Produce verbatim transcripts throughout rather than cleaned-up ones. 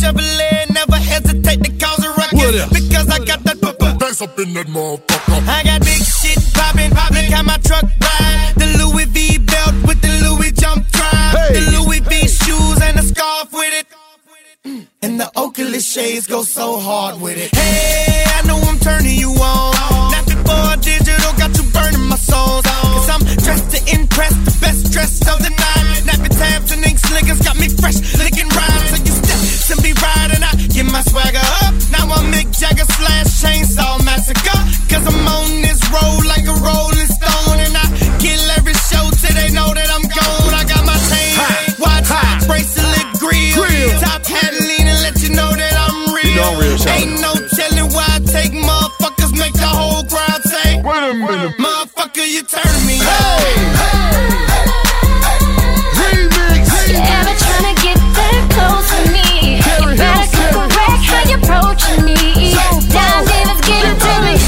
Chevrolet, never hesitate to cause a ruckus. Because I got that bass up in that motherfucker. I got big shit poppin', poppin'. Look how my truck ride. The Louis V belt with the Louis jump drive. Hey. The Louis V shoes and the scarf with it. And the Oakley shades go so hard with it. Hey, I know I'm turning you on. Not before digital got you burning my soul. Cause I'm dressed to impress, the best dressed of the night. Nappy tabs and ink slickers got me fresh, licking rhymes. So you step to be riding, I get my swagger up. Now I'm Mick Jagger slash Chainsaw Massacre. Cause I'm on this road like a rolling stone. And I kill every show till they know that I'm gone. I got my chain, watch, bracelet, grill, top hat leaning, let you know that I'm real. You know I'm real, ain't no telling why I take motherfuckers, make the whole crowd say, wait a minute, motherfucker, you turn me up. Hey, hey, remix. You ever tryna get that close to me? You better correct how you approaching me. Dime Davis, give it to me.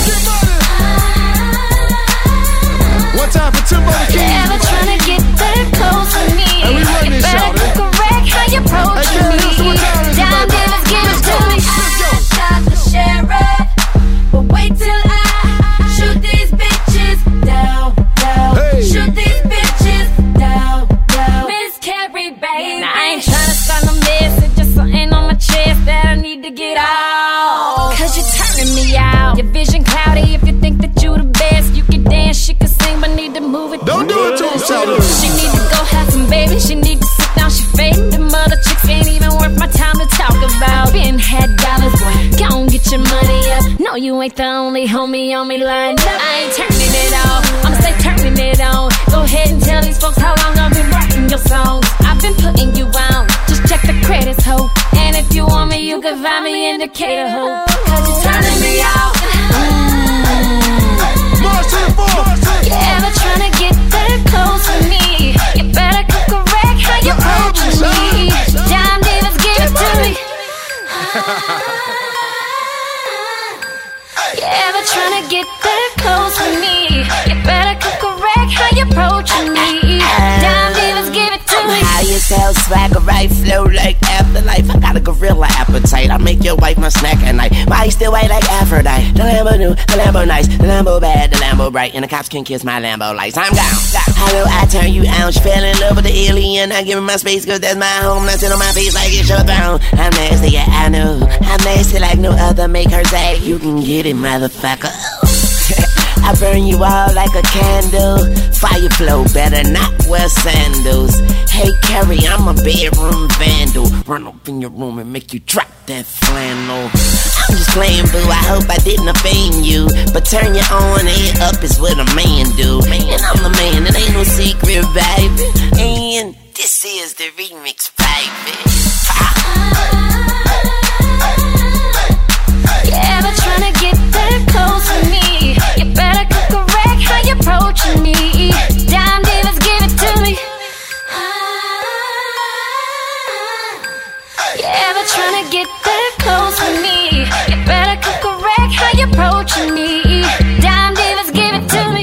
One time for Timbo the King. You ever tryna get that close to me? You better correct how you approaching me. Dime Davis, give it to me. I shot the sheriff, but wait till I shoot these bitches down, down. Hey. Shoot these bitches down, down. Miss Carrie, baby. Now, I ain't tryna start no mess, it's just something on my chest that I need to get out. Cause you're turning me out. Your vision cloudy if you think that you the best. You can dance, she can sing, but need to move it. Don't do it to him, She need to go have some baby. She need to sit down, she fading. The mother chicks ain't even worth my time to talk about. Been had dollars, boy, go and get your money up. No, you ain't the only homie on me lined up. I ain't turning it off, I'ma stay turning it on. Go ahead and tell these folks how long I've been writing your songs. I've been putting you on, just check the credits, ho. And if you want me, you can find me in Decatur, ho. Cause you're turning me out. You ever tryna get that close to me? You better correct how you approaching me. Dime Davis, give it to me. You ever tryna get that close to me? You better correct how you approaching me. Dime Davis, give it to me. How you sell swagger, right? Flow like afterlife. I got a gorilla appetite. I make your wife my snack at night. Why you still white like Aphrodite? The Lambo new, the Lambo nice, the Lambo bad, the Lambo bright, and the cops can kiss my Lambo lights. I'm down, down. How do I turn you out? She fell in love with the alien. I give her my space, cause that's my home. I sit on my face like it's your throne. I'm nasty, yeah, I know. I'm nasty like no other. Make her say, you can get it, motherfucker. I burn you out like a candle. Fire flow, better not wear sandals. Hey Carrie, I'm a bedroom vandal. Run up in your room and make you drop that flannel. I'm just playing, boo, I hope I didn't offend you. But turn your own head up is what a man do. And I'm the man, it ain't no secret, baby. And this is the remix, baby.